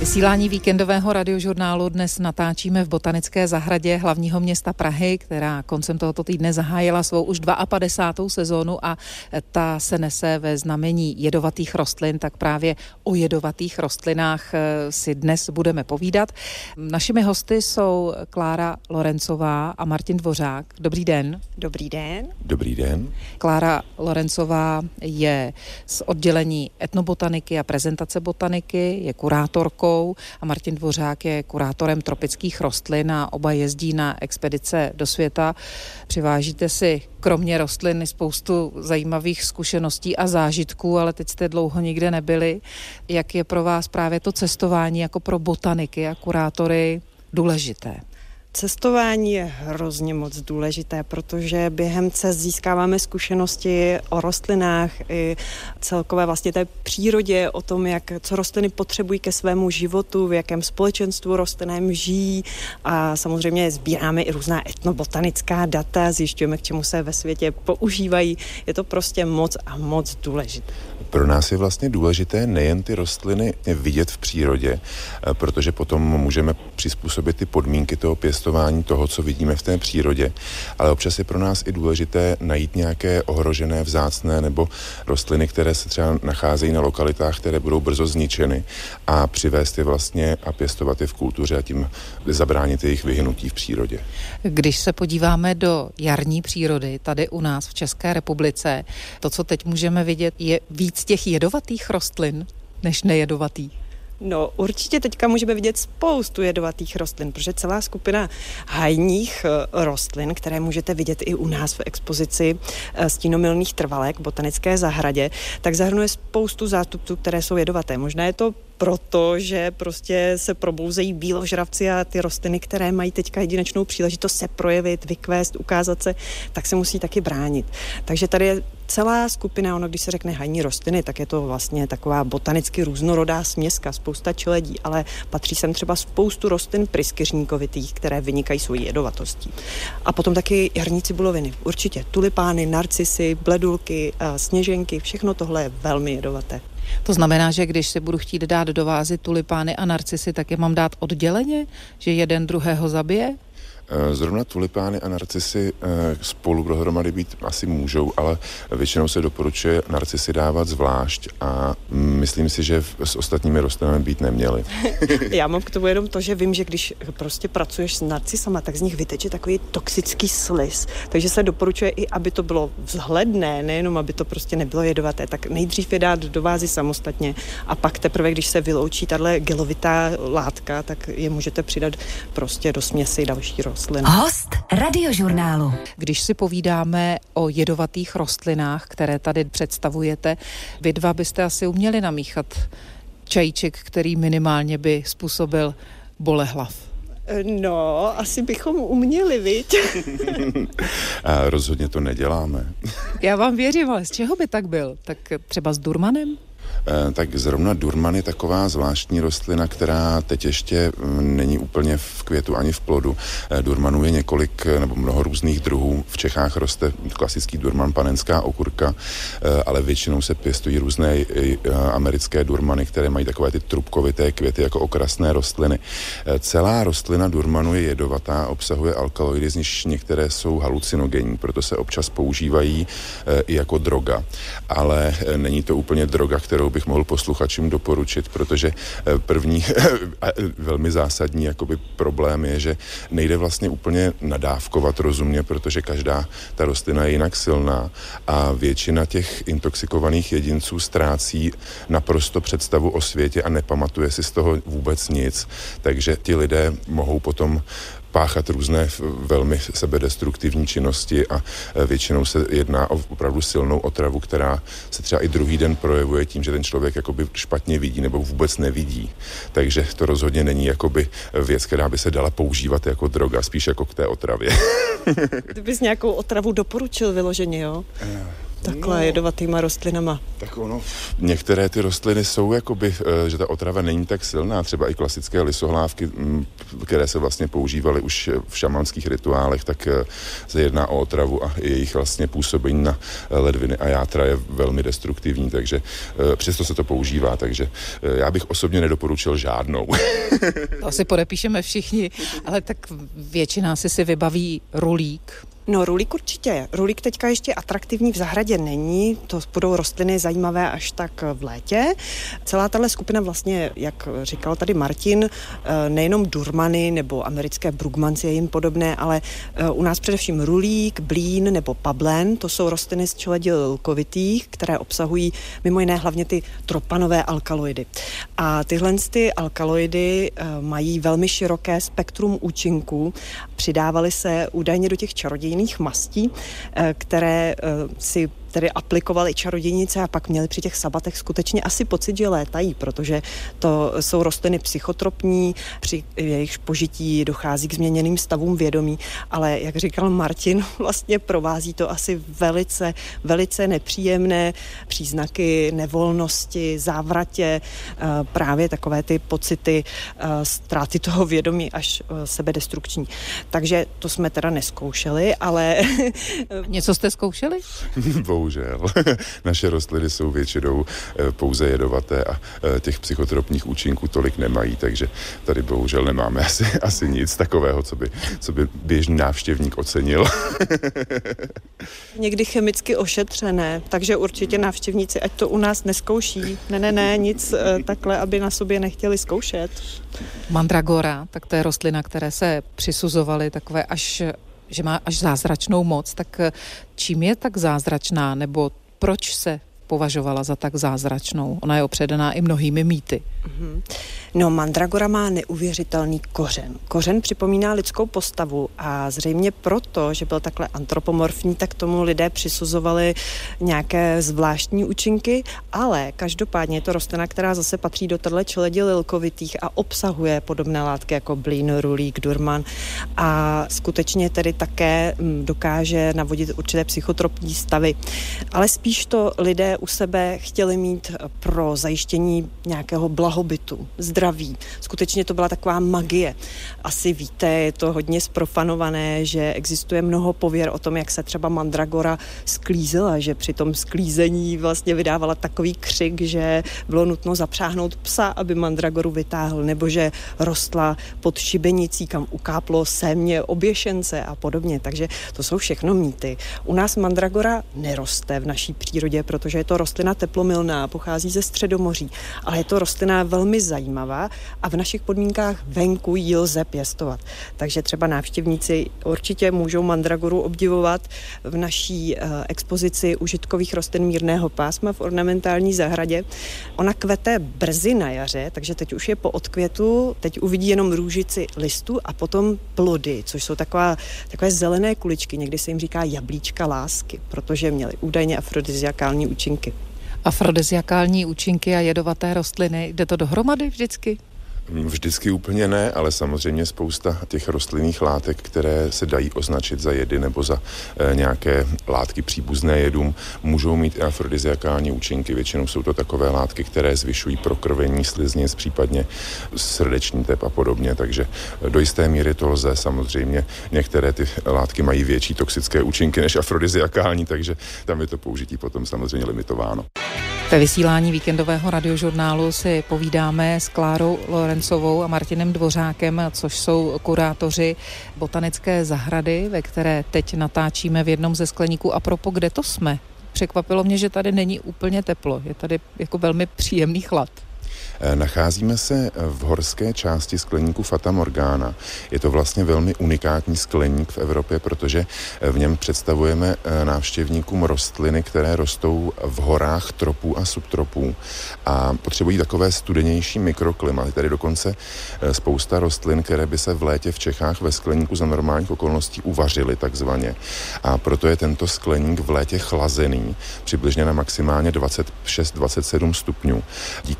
Vysílání víkendového radiožurnálu dnes natáčíme v Botanické zahradě hlavního města Prahy, která koncem tohoto týdne zahájila svou už 52. sezónu a ta se nese ve znamení jedovatých rostlin, tak právě o jedovatých rostlinách si dnes budeme povídat. Našimi hosty jsou Klára Lorencová a Martin Dvořák. Dobrý den. Dobrý den. Dobrý den. Klára Lorencová je z oddělení etnobotaniky a prezentace botaniky, je kurátorkou a Martin Dvořák je kurátorem tropických rostlin a oba jezdí na expedice do světa. Přivážíte si kromě rostlin spoustu zajímavých zkušeností a zážitků, ale teď jste dlouho nikde nebyli. Jak je pro vás právě to cestování jako pro botaniky a kurátory důležité? Cestování je hrozně moc důležité, protože během cest získáváme zkušenosti o rostlinách i celkové vlastně té přírodě, o tom, co rostliny potřebují ke svému životu, v jakém společenstvu rostlinám žijí a samozřejmě sbíráme i různá etnobotanická data, zjišťujeme, k čemu se ve světě používají. Je to prostě moc a moc důležité. Pro nás je vlastně důležité nejen ty rostliny vidět v přírodě, protože potom můžeme přizpůsobit ty podmínky toho pěstování toho, co vidíme v té přírodě, ale občas je pro nás i důležité najít nějaké ohrožené, vzácné nebo rostliny, které se třeba nacházejí na lokalitách, které budou brzo zničeny a přivést je vlastně a pěstovat je v kultuře a tím zabránit jejich vyhynutí v přírodě. Když se podíváme do jarní přírody, tady u nás v České republice, to, co teď můžeme vidět, je víc těch jedovatých rostlin než nejedovatých. No, určitě teďka můžeme vidět spoustu jedovatých rostlin, protože celá skupina hajních rostlin, které můžete vidět i u nás v expozici stínomylných trvalek v Botanické zahradě, tak zahrnuje spoustu zástupců, které jsou jedovaté. Možná je to proto, že prostě se probouzejí bíložravci a ty rostliny, které mají teďka jedinečnou příležitost se projevit, vykvést, ukázat se, tak se musí taky bránit. Takže tady je celá skupina, když se řekne hajní rostliny, tak je to vlastně taková botanicky různorodá směska, spousta čeledí, ale patří sem třeba spoustu rostlin pryskyřníkovitých, které vynikají svojí jedovatostí. A potom taky jarní cibuloviny. Určitě tulipány, narcisy, bledulky, sněženky, všechno tohle je velmi jedovaté. To znamená, že když si budu chtít dát do vázy tulipány a narcisy, tak je mám dát odděleně? Že jeden druhého zabije? Zrovna tulipány a narcisy spolu dohromady být asi můžou, ale většinou se doporučuje narcisy dávat zvlášť a myslím si, že s ostatními rostlinami být neměly. Já mám k tomu jenom to, že vím, že když prostě pracuješ s narcisama, tak z nich vyteče takový toxický sliz. Takže se doporučuje i, aby to bylo vzhledné, nejenom aby to prostě nebylo jedovaté, tak nejdřív je dát do vázy samostatně a pak teprve, když se vyloučí tahle gelovitá látka, tak je můžete přidat prostě do směsi další rostlin. Host radiožurnálu. Když si povídáme o jedovatých rostlinách, které tady představujete, vy dva byste asi uměli namíchat čajíček, který minimálně by způsobil bolehlav. No, asi bychom uměli, viď? A rozhodně to neděláme. Já vám věřím, ale z čeho by tak byl? Tak třeba s durmanem? Tak zrovna durman je taková zvláštní rostlina, která teď ještě není úplně v květu ani v plodu. Durmanů je několik nebo mnoho různých druhů. V Čechách roste klasický durman, panenská okurka, ale většinou se pěstují různé americké durmany, které mají takové ty trubkovité květy jako okrasné rostliny. Celá rostlina durmanu je jedovatá, obsahuje alkaloidy, z nichž některé jsou halucinogenní, proto se občas používají i jako droga. Ale není to úplně droga, kterou bych mohl posluchačům doporučit, protože první velmi zásadní jakoby problém je, že nejde vlastně úplně nadávkovat rozumně, protože každá ta rostlina je jinak silná a většina těch intoxikovaných jedinců ztrácí naprosto představu o světě a nepamatuje si z toho vůbec nic. Takže ti lidé mohou potom páchat různé velmi sebedestruktivní činnosti a většinou se jedná o opravdu silnou otravu, která se třeba i druhý den projevuje tím, že ten člověk jakoby špatně vidí nebo vůbec nevidí. Takže to rozhodně není jakoby věc, která by se dala používat jako droga, spíš jako k té otravě. Ty bys nějakou otravu doporučil vyloženě, jo? takhle jedovatýma rostlinama? Tak ono, některé ty rostliny jsou jakoby, že ta otrava není tak silná, třeba i klasické lisohlávky, které se vlastně používaly už v šamanských rituálech, tak se jedná o otravu a jejich vlastně působení na ledviny a játra je velmi destruktivní, takže přesto se to používá, takže já bych osobně nedoporučil žádnou. To asi podepíšeme všichni, ale tak většina si vybaví rulík. No, rulík určitě. Rulík teďka ještě atraktivní v zahradě není, to budou rostliny zajímavé až tak v létě. Celá tahle skupina vlastně, jak říkal tady Martin, nejenom durmany nebo americké brugmancie jim podobné, ale u nás především rulík, blín nebo pablen, to jsou rostliny z čeledil lkovitých, které obsahují mimo jiné hlavně ty tropanové alkaloidy. A tyhle ty alkaloidy mají velmi široké spektrum účinků, přidávaly se údajně do těch čarodějných mastí, které si tedy aplikovali čarodějnice a pak měli při těch sabatech skutečně asi pocit, že létají, protože to jsou rostliny psychotropní, při jejich požití dochází k změněným stavům vědomí, ale jak říkal Martin, vlastně provází to asi velice, velice nepříjemné příznaky nevolnosti, závratě, právě takové ty pocity ztráty toho vědomí až sebedestrukční. Takže to jsme teda neskoušeli, ale... Něco jste zkoušeli? Bohužel. Naše rostliny jsou většinou pouze jedovaté a těch psychotropních účinků tolik nemají, takže tady bohužel nemáme asi nic takového, co by běžný návštěvník ocenil. Někdy chemicky ošetřené, takže určitě návštěvníci, ať to u nás neskouší. Ne, nic takhle, aby na sobě nechtěli zkoušet. Mandragora, tak to je rostlina, které se přisuzovaly takové že má až zázračnou moc, tak čím je tak zázračná, nebo proč se považovala za tak zázračnou? Ona je opředená i mnohými mýty. No, mandragora má neuvěřitelný kořen. Kořen připomíná lidskou postavu a zřejmě proto, že byl takhle antropomorfní, tak tomu lidé přisuzovali nějaké zvláštní účinky, ale každopádně je to rostlina, která zase patří do téhle čeledi lilkovitých a obsahuje podobné látky jako blín, rulík, durman a skutečně tedy také dokáže navodit určité psychotropní stavy. Ale spíš to lidé u sebe chtěli mít pro zajištění nějakého blahobytu, zdraví. Skutečně to byla taková magie. Asi víte, je to hodně zprofanované, že existuje mnoho pověr o tom, jak se třeba mandragora sklízela, že při tom sklízení vlastně vydávala takový křik, že bylo nutno zapřáhnout psa, aby mandragoru vytáhl, nebo že rostla pod šibenicí, kam ukáplo sémě oběšence a podobně. Takže to jsou všechno mýty. U nás mandragora neroste v naší přírodě, protože je to rostlina teplomilná, pochází ze Středomoří, ale je to rostlina velmi zajímavá a v našich podmínkách venku ji lze pěstovat. Takže třeba návštěvníci určitě můžou mandragoru obdivovat v naší expozici užitkových rostlin mírného pásma v ornamentální zahradě. Ona kvete brzy na jaře, takže teď už je po odkvětu, teď uvidí jenom růžici listů a potom plody, což jsou takové zelené kuličky, někdy se jim říká jablíčka lásky, protože měly údajně afrodiziakální účinky. Afrodiziakální účinky a jedovaté rostliny, jde to dohromady vždycky? Vždycky úplně ne, ale samozřejmě spousta těch rostlinných látek, které se dají označit za jedy nebo za nějaké látky příbuzné jedům, můžou mít i afrodiziakální účinky. Většinou jsou to takové látky, které zvyšují prokrvení sliznic, případně srdeční tep a podobně, takže do jisté míry to lze. Samozřejmě některé ty látky mají větší toxické účinky než afrodiziakální, takže tam je to použití potom samozřejmě limitováno. Ve vysílání víkendového radiožurnálu si povídáme s Klárou Lorencovou a Martinem Dvořákem, což jsou kurátoři botanické zahrady, ve které teď natáčíme v jednom ze skleníků. A propos, kde to jsme? Překvapilo mě, že tady není úplně teplo. Je tady jako velmi příjemný chlad. Nacházíme se v horské části skleníku Fata Morgana. Je to vlastně velmi unikátní skleník v Evropě, protože v něm představujeme návštěvníkům rostliny, které rostou v horách tropů a subtropů a potřebují takové studenější mikroklima. Je tady dokonce spousta rostlin, které by se v létě v Čechách ve skleníku za normálních okolností uvařily takzvaně. A proto je tento skleník v létě chlazený, přibližně na maximálně 26-27 stupňů. Díky tomu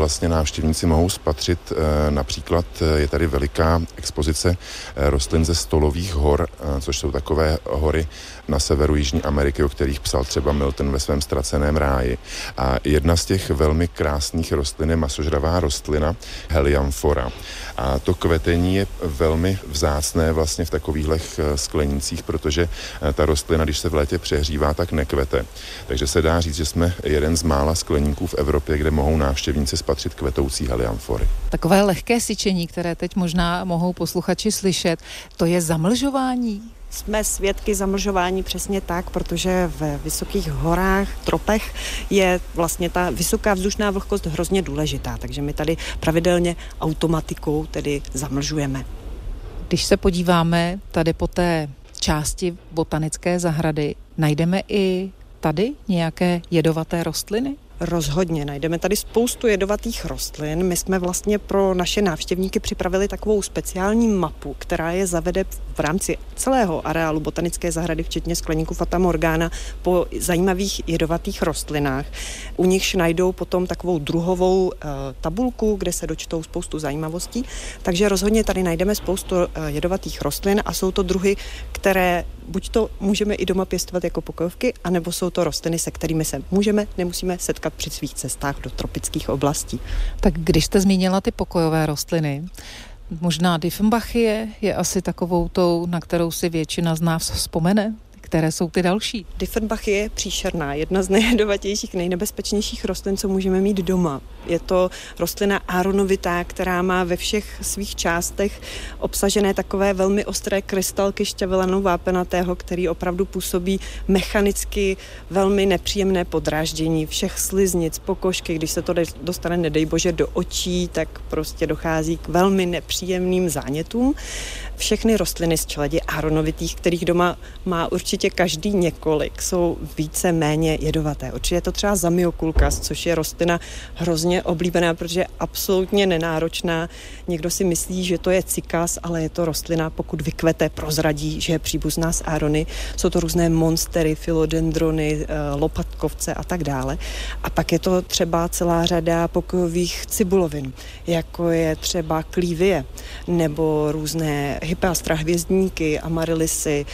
vlastně návštěvníci mohou spatřit. Například je tady veliká expozice rostlin ze stolových hor, což jsou takové hory na severu Jižní Ameriky, o kterých psal třeba Milton ve svém Ztraceném ráji. A jedna z těch velmi krásných rostlin je masožravá rostlina Helianthora. A to kvetení je velmi vzácné vlastně v takovýchhle sklenících, protože ta rostlina, když se v létě přehřívá, tak nekvete. Takže se dá říct, že jsme jeden z mála skleníků v Evropě, kde mohou návštěvníci spatřit kvetoucí helianthory. Takové lehké syčení, které teď možná mohou posluchači slyšet, to je zamlžování? Jsme svědky zamlžování přesně tak, protože ve vysokých horách, tropech je vlastně ta vysoká vzdušná vlhkost hrozně důležitá, takže my tady pravidelně automatikou tedy zamlžujeme. Když se podíváme tady po té části botanické zahrady, najdeme i tady nějaké jedovaté rostliny? Rozhodně, najdeme tady spoustu jedovatých rostlin. My jsme vlastně pro naše návštěvníky připravili takovou speciální mapu, která je zavede v rámci celého areálu botanické zahrady, včetně skleníku Fata Morgana, po zajímavých jedovatých rostlinách. U nichž najdou potom takovou druhovou tabulku, kde se dočtou spoustu zajímavostí. Takže rozhodně tady najdeme spoustu jedovatých rostlin a jsou to druhy, které buď to můžeme i doma pěstovat jako pokojovky, anebo jsou to rostliny, se kterými se nemusíme setkat při svých cestách do tropických oblastí. Tak když jste zmínila ty pokojové rostliny, možná Dieffenbachie je asi takovou tou, na kterou si většina z nás vzpomene. Které jsou ty další? Dieffenbachie je příšerná, jedna z nejjedovatějších, nejnebezpečnějších rostlin, co můžeme mít doma. Je to rostlina aronovitá, která má ve všech svých částech obsažené takové velmi ostré krystalky šťavelanu vápenatého, který opravdu působí mechanicky velmi nepříjemné podráždění všech sliznic, pokožky. Když se to dostane, nedej bože, do očí, tak prostě dochází k velmi nepříjemným zánětům. Všechny rostliny z čeledi aronovitých, kterých doma má určitě každý několik, jsou více méně jedovaté. Určitě je to třeba Zamioculcas, což je rostlina hrozně oblíbená, protože je absolutně nenáročná. Někdo si myslí, že to je cykas, ale je to rostlina, pokud vykvete, prozradí, že je příbuzná s arony. Jsou to různé monstery, filodendrony, lopatkovce a tak dále. A pak je to třeba celá řada pokojových cibulovin, jako je třeba klívie nebo různé hypeastra hvězdníky, amarilisy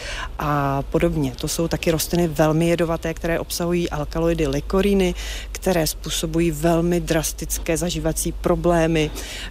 a podobně. To jsou taky rostliny velmi jedovaté, které obsahují alkaloidy likoriny, které způsobují velmi drastické zažívací problémy,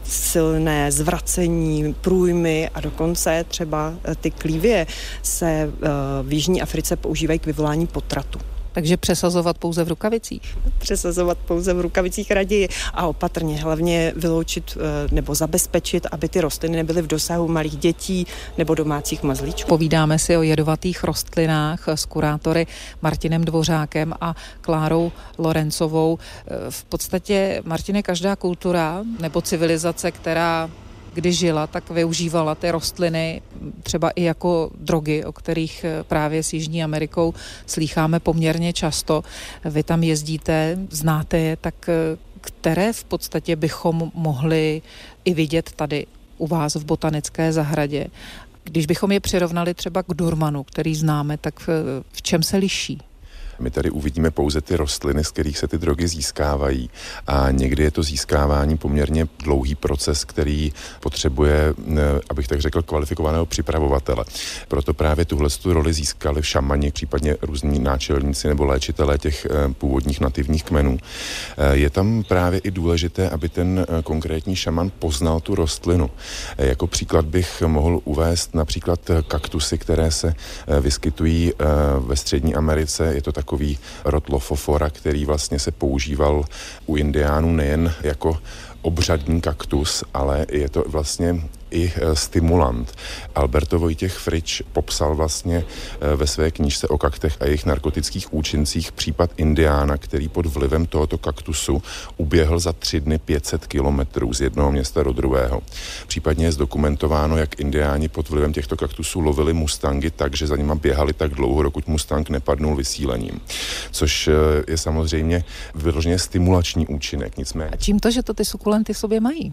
silné zvracení, průjmy a dokonce třeba ty klívie se v Jižní Africe používají k vyvolání potratu. Takže přesazovat pouze v rukavicích? Přesazovat pouze v rukavicích raději a opatrně, hlavně vyloučit nebo zabezpečit, aby ty rostliny nebyly v dosahu malých dětí nebo domácích mazlíčků. Povídáme si o jedovatých rostlinách s kurátory Martinem Dvořákem a Klárou Lorencovou. V podstatě, Martine, každá kultura nebo civilizace, která když žila, tak využívala ty rostliny třeba i jako drogy, o kterých právě s Jižní Amerikou slýcháme poměrně často. Vy tam jezdíte, znáte je, tak které v podstatě bychom mohli i vidět tady u vás v botanické zahradě? Když bychom je přirovnali třeba k durmanu, který známe, tak v čem se liší? My tady uvidíme pouze ty rostliny, z kterých se ty drogy získávají a někdy je to získávání poměrně dlouhý proces, který potřebuje, abych tak řekl, kvalifikovaného připravovatele. Proto právě tuhletu roli získali šamani, případně různí náčelníci nebo léčitelé těch původních nativních kmenů. Je tam právě i důležité, aby ten konkrétní šaman poznal tu rostlinu. Jako příklad bych mohl uvést například kaktusy, které se vyskytují ve Střední Americe. Je to takový rod Lophophora, který vlastně se používal u indiánů nejen jako obřadní kaktus, ale je to vlastně i stimulant. Alberto Vojtěch Frič popsal vlastně ve své knížce o kaktech a jejich narkotických účincích případ indiána, který pod vlivem tohoto kaktusu uběhl za 3 dny 500 kilometrů z jednoho města do druhého. Případně je zdokumentováno, jak indiáni pod vlivem těchto kaktusů lovili mustangy tak, že za nima běhali tak dlouho, dokud mustang nepadnul vysílením. Což je samozřejmě vyloženě stimulační účinek. Nicméně. A čím to, že to ty sukulenty v sobě mají?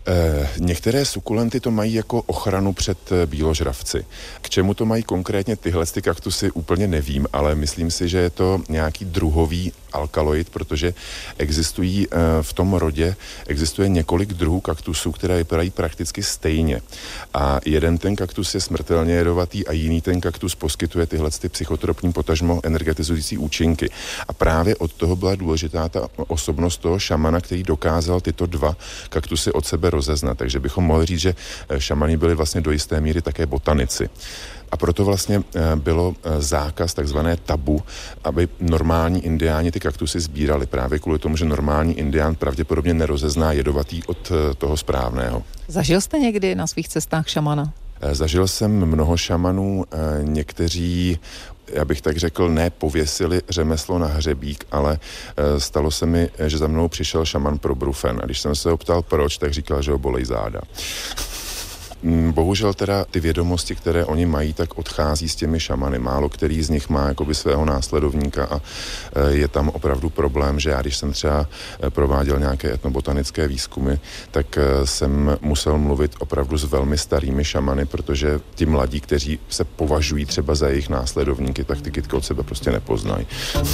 Některé sukulenty to mají jako ochranu před bíložravci. K čemu to mají konkrétně tyhle kaktusy, úplně nevím, ale myslím si, že je to nějaký druhový alkaloid, protože existují v tom rodě, existuje několik druhů kaktusů, které vypadají prakticky stejně. A jeden ten kaktus je smrtelně jedovatý a jiný ten kaktus poskytuje tyhle psychotropní potažmo energetizující účinky. A právě od toho byla důležitá ta osobnost toho šamana, který dokázal tyto dva kaktusy od sebe rozeznat. Takže bychom mohli říct, že šamani byli vlastně do jisté míry také botanici. A proto vlastně bylo zákaz, takzvané tabu, aby normální indiáni ty kaktusy sbírali právě kvůli tomu, že normální indián pravděpodobně nerozezná jedovatý od toho správného. Zažil jste někdy na svých cestách šamana? Zažil jsem mnoho šamanů, někteří, já bych tak řekl, ne pověsili řemeslo na hřebík, ale stalo se mi, že za mnou přišel šaman pro brufen. A když jsem se ho ptal proč, tak říkal, že ho bolej záda. Bohužel teda ty vědomosti, které oni mají, tak odchází s těmi šamany. Málo který z nich má jakoby svého následovníka a je tam opravdu problém, že já, když jsem třeba prováděl nějaké etnobotanické výzkumy, tak jsem musel mluvit opravdu s velmi starými šamany, protože ti mladí, kteří se považují třeba za jejich následovníky, tak ty kytky od sebe prostě nepoznají.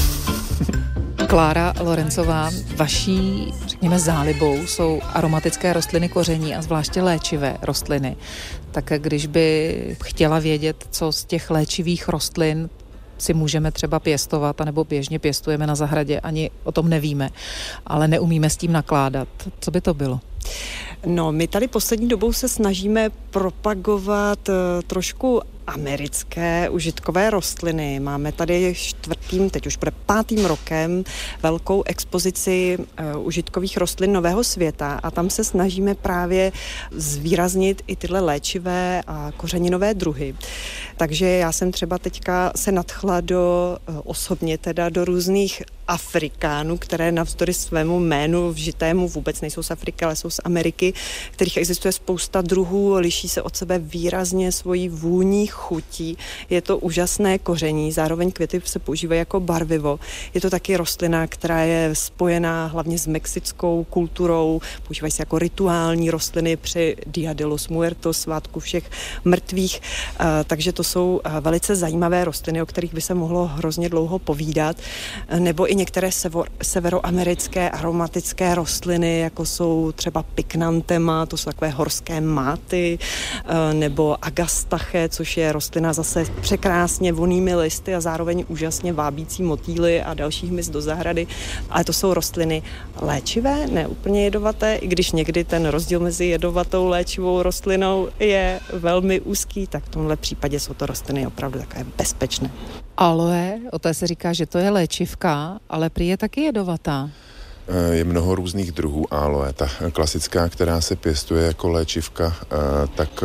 Klára Lorencová, vaší, řekněme, zálibou jsou aromatické rostliny koření a zvláště léčivé rostliny. Tak když by chtěla vědět, co z těch léčivých rostlin si můžeme třeba pěstovat, anebo běžně pěstujeme na zahradě, ani o tom nevíme, ale neumíme s tím nakládat. Co by to bylo? No, my tady poslední dobou se snažíme propagovat trošku americké užitkové rostliny. Máme tady teď už bude 5. rokem velkou expozici užitkových rostlin nového světa a tam se snažíme právě zvýraznit i tyhle léčivé a kořeninové druhy. Takže já jsem třeba teďka se nadchla osobně do různých Afrikánů, které navzdory svému jménu vžitému vůbec nejsou z Afriky, ale jsou z Ameriky, kterých existuje spousta druhů, liší se od sebe výrazně svojí vůní, chutí. Je to úžasné koření, zároveň květy se používají jako barvivo. Je to taky rostlina, která je spojená hlavně s mexickou kulturou, používají se jako rituální rostliny při Dia de los Muertos, svátku všech mrtvých, takže to jsou velice zajímavé rostliny, o kterých by se mohlo hrozně dlouho povídat, nebo i některé severoamerické aromatické rostliny, jako jsou třeba pycnanthema, to jsou takové horské máty, nebo agastache, což je rostlina zase překrásně vonnými listy a zároveň úžasně vábící motýly a další hmyz do zahrady. Ale to jsou rostliny léčivé, ne úplně jedovaté, i když někdy ten rozdíl mezi jedovatou léčivou rostlinou je velmi úzký, tak v tomhle případě jsou to rostliny opravdu takové bezpečné. Aloe, o té se říká, že to je léčivka, ale prý je taky jedovatá. Je mnoho různých druhů aloe. Ta klasická, která se pěstuje jako léčivka, tak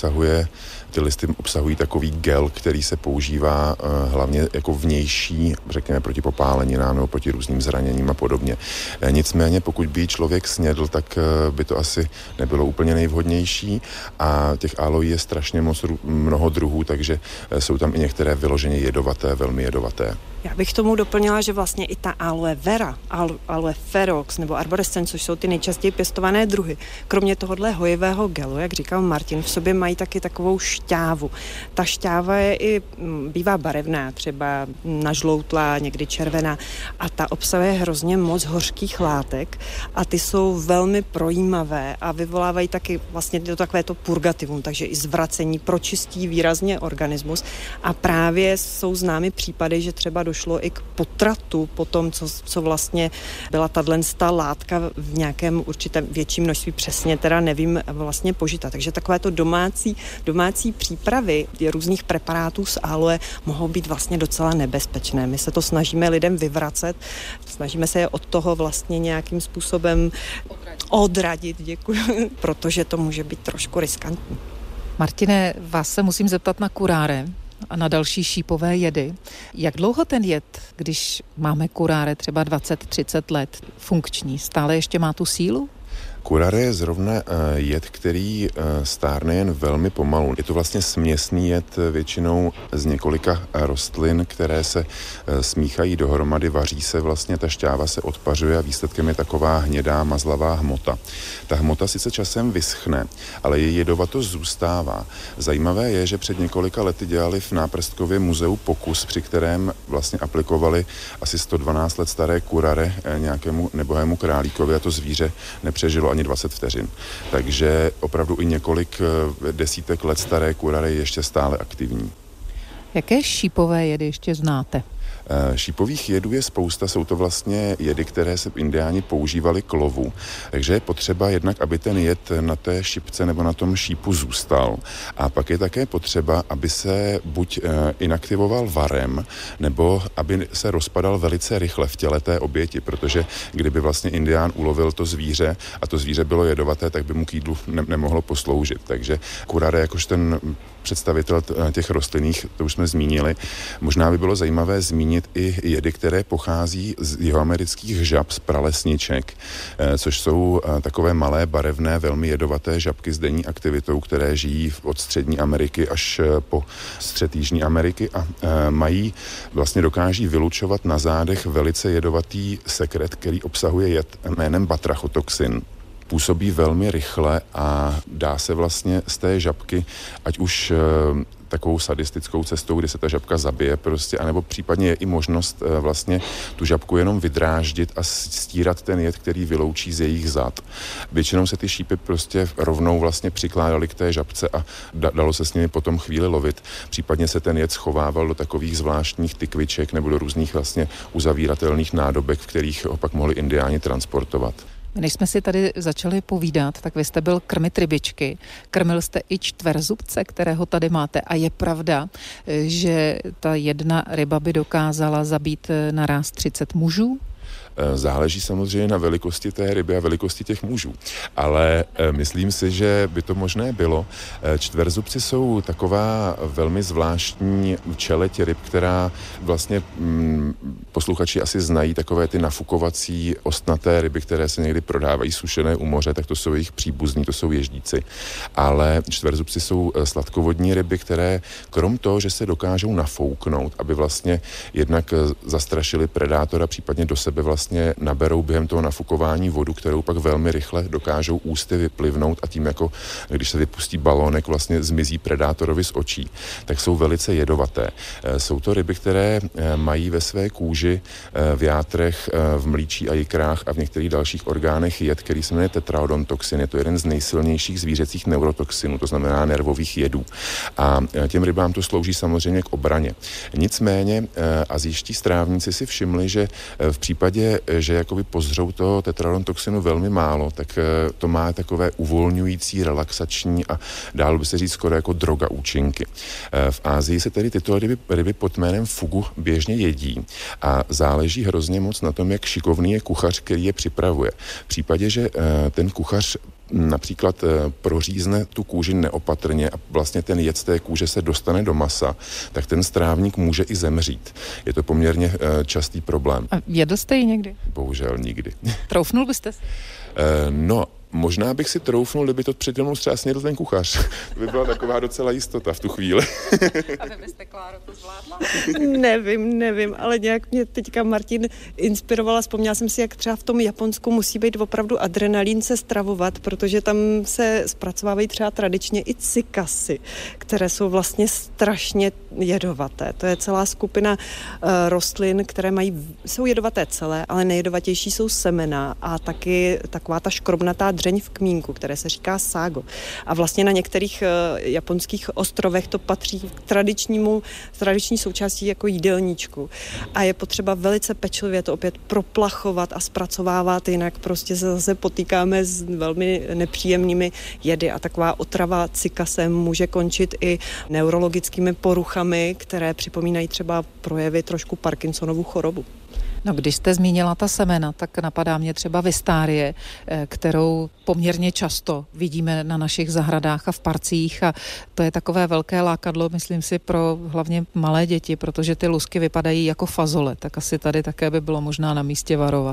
ty listy obsahují takový gel, který se používá hlavně jako vnější, řekněme, proti popáleninám nebo proti různým zraněním a podobně. Nicméně, pokud by člověk snědl, tak by to asi nebylo úplně nejvhodnější a těch aloí je strašně mnoho druhů, takže jsou tam i některé vyloženě jedovaté, velmi jedovaté. Já bych tomu doplnila, že vlastně i ta aloe vera, aloe ferox nebo arborescens, což jsou ty nejčastěji pěstované druhy. Kromě tohohle hojivého gelu, jak říkal Martin, v sobě mají taky takovou šťávu. Ta šťáva bývá barevná, třeba nažloutlá, někdy červená a ta obsahuje hrozně moc hořkých látek a ty jsou velmi projímavé a vyvolávají taky vlastně takovéto purgativum, takže i zvracení, pročistí výrazně organismus a právě jsou známy případy, že třeba došlo i k potratu po tom, co vlastně byla tato látka v nějakém určitém větším množství, přesně teda nevím, vlastně požita. Takže takovéto domácí přípravy různých preparátů z aloe mohou být vlastně docela nebezpečné. My se to snažíme lidem vyvracet, snažíme se je od toho vlastně nějakým způsobem odradit, děkuji, protože to může být trošku riskantní. Martine, vás se musím zeptat na kuráre a na další šípové jedy. Jak dlouho ten jed, když máme kuráre třeba 20-30 let funkční, stále ještě má tu sílu? Curare je zrovna jed, který stárne jen velmi pomalu. Je to vlastně směsný jed většinou z několika rostlin, které se smíchají dohromady, vaří se vlastně, ta šťáva se odpařuje a výsledkem je taková hnědá mazlavá hmota. Ta hmota sice časem vyschne, ale její jedovatost zůstává. Zajímavé je, že před několika lety dělali v Náprstkově muzeu pokus, při kterém vlastně aplikovali asi 112 let staré curare nějakému nebohému králíkovi a to zvíře nepřežilo ani 20 vteřin. Takže opravdu i několik desítek let staré curare je ještě stále aktivní. Jaké šípové jedy ještě znáte? Šípových jedů je spousta, jsou to vlastně jedy, které se indiáni používali k lovu, takže je potřeba jednak, aby ten jed na té šipce nebo na tom šípu zůstal a pak je také potřeba, aby se buď inaktivoval varem, nebo aby se rozpadal velice rychle v těle té oběti, protože kdyby vlastně indián ulovil to zvíře a to zvíře bylo jedovaté, tak by mu k jídlu nemohlo posloužit, takže curare jakož ten představitel těch rostlinných, to už jsme zmínili. Možná by bylo zajímavé zmínit i jedy, které pochází z jihoamerických žab, z pralesniček, což jsou takové malé, barevné, velmi jedovaté žabky s denní aktivitou, které žijí od Střední Ameriky až po střed Jižní Ameriky a vlastně dokáží vylučovat na zádech velice jedovatý sekret, který obsahuje jed jménem batrachotoxin. Působí velmi rychle a dá se vlastně z té žabky, ať už takovou sadistickou cestou, kdy se ta žabka zabije prostě, anebo případně je i možnost vlastně tu žabku jenom vydráždit a stírat ten jed, který vyloučí z jejich zad. Většinou se ty šípy prostě rovnou vlastně přikládaly k té žabce a dalo se s nimi potom chvíli lovit. Případně se ten jed schovával do takových zvláštních tykviček nebo do různých vlastně uzavíratelných nádobek, v kterých ho pak mohli indiáni transportovat. Než jsme si tady začali povídat, tak vy jste byl krmit rybičky. Krmil jste i čtverzubce, kterého tady máte. A je pravda, že ta jedna ryba by dokázala zabít naráz 30 mužů? Záleží samozřejmě na velikosti té ryby a velikosti těch mužů. Ale myslím si, že by to možné bylo. Čtverzubci jsou taková velmi zvláštní čeleť ryb, která vlastně posluchači asi znají takové ty nafukovací ostnaté ryby, které se někdy prodávají sušené u moře, tak to jsou jejich příbuzní, to jsou ježdíci. Ale čtverzubci jsou sladkovodní ryby, které krom toho, že se dokážou nafouknout, aby vlastně jednak zastrašili predátora, případně do sebe vlastně naberou během toho nafukování vodu, kterou pak velmi rychle dokážou ústy vyplivnout a tím jako, když se vypustí balónek, vlastně zmizí predátorovi z očí, tak jsou velice jedovaté. Jsou to ryby, které mají ve své kůži, v játrech, v mlíčí a jikrách a v některých dalších orgánech jed, který se jmenuje tetraodontoxin. Je to jeden z nejsilnějších zvířecích neurotoxinů, to znamená nervových jedů. A těm rybám to slouží samozřejmě k obraně. Nicméně asijští strávníci si všimli, že v případě, že jakoby pozřou toho tetraodontoxinu velmi málo, tak to má takové uvolňující, relaxační a dalo by se říct skoro jako droga účinky. V Asii se tedy tyto ryby pod jménem fugu běžně jedí a záleží hrozně moc na tom, jak šikovný je kuchař, který je připravuje. V případě, že ten kuchař například prořízne tu kůži neopatrně a vlastně ten jed z té kůže se dostane do masa, tak ten strávník může i zemřít. Je to poměrně častý problém. A jedl jste ji někdy? Bohužel nikdy. Troufnul byste si? No, možná bych si troufnul, kdyby to přede mnou třeba snědl ten kuchař. To by byla taková docela jistota v tu chvíli. A vy byste, Kláro, to zvládla? Nevím, ale nějak mě teďka Martin inspirovala. Vzpomněla jsem si, jak třeba v tom Japonsku musí být opravdu adrenalín se stravovat, protože tam se zpracovávají třeba tradičně i cikasy, které jsou vlastně strašně jedovaté. To je celá skupina rostlin, které jsou jedovaté celé, ale nejjedovatější jsou semena a taky taková ta škrobnatá dřeň v kmínku, které se říká ságo. A vlastně na některých japonských ostrovech to patří k tradiční součástí jako jídelníčku. A je potřeba velice pečlivě to opět proplachovat a zpracovávat, jinak prostě se zase potýkáme s velmi nepříjemnými jedy a taková otrava cikasem může končit i neurologickými poruchami, které připomínají třeba projevy trošku Parkinsonovu chorobu. No, když jste zmínila ta semena, tak napadá mě třeba vistárie, kterou poměrně často vidíme na našich zahradách a v parcích a to je takové velké lákadlo, myslím si, pro hlavně malé děti, protože ty lusky vypadají jako fazole, tak asi tady také by bylo možná na místě varovat.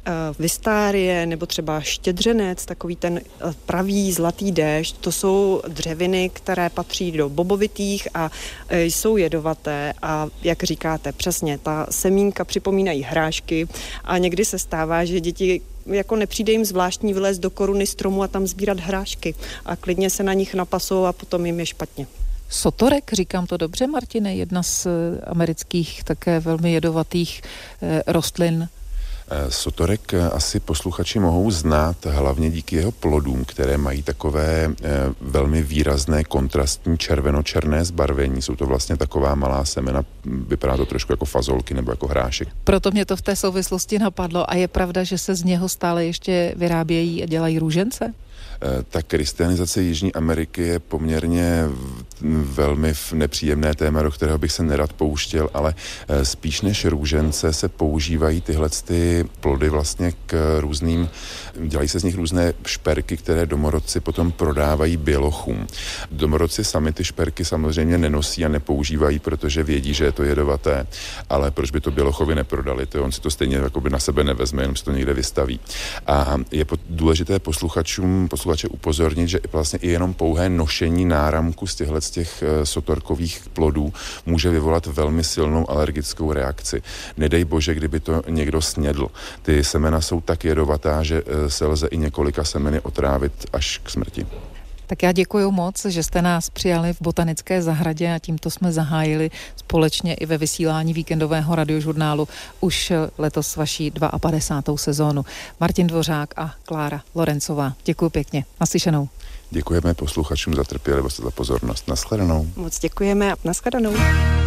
Vistárie nebo třeba štědřenec, takový ten pravý zlatý déšť, to jsou dřeviny, které patří do bobovitých a jsou jedovaté a jak říkáte, přesně, ta semínka připomínají hrášky a někdy se stává, že děti jako nepřijde jim zvláštní vylézt do koruny stromu a tam sbírat hrášky a klidně se na nich napasou a potom jim je špatně. Sotorek, říkám to dobře, Martine, jedna z amerických také velmi jedovatých rostlin. Sotorek asi posluchači mohou znát hlavně díky jeho plodům, které mají takové velmi výrazné kontrastní červeno-černé zbarvení. Jsou to vlastně taková malá semena, vypadá to trošku jako fazolky nebo jako hrášek. Proto mě to v té souvislosti napadlo a je pravda, že se z něho stále ještě vyrábějí a dělají růžence? Ta kristianizace Jižní Ameriky je poměrně velmi nepříjemné téma, do kterého bych se nerad pouštěl, ale spíš než růžence se používají tyhle plody vlastně k různým, dělají se z nich různé šperky, které domorodci potom prodávají bělochům. Domorodci sami ty šperky samozřejmě nenosí a nepoužívají, protože vědí, že je to jedovaté, ale proč by to bělochovi neprodali, to on si to stejně jakoby na sebe nevezme, jenom si to někde vystaví. A je důležité posluchače upozornit, že vlastně i jenom pouhé nošení náramku z těch sotorkových plodů může vyvolat velmi silnou alergickou reakci. Nedej bože, kdyby to někdo snědl. Ty semena jsou tak jedovatá, že se lze i několika semeny otrávit až k smrti. Tak já děkuji moc, že jste nás přijali v Botanické zahradě a tímto jsme zahájili společně i ve vysílání víkendového radiožurnálu už letos vaší 52. sezónu. Martin Dvořák a Klára Lorencová. Děkuji pěkně. Naslyšenou. Děkujeme posluchačům za trpělivost a za pozornost. Nashledanou. Moc děkujeme a nashledanou.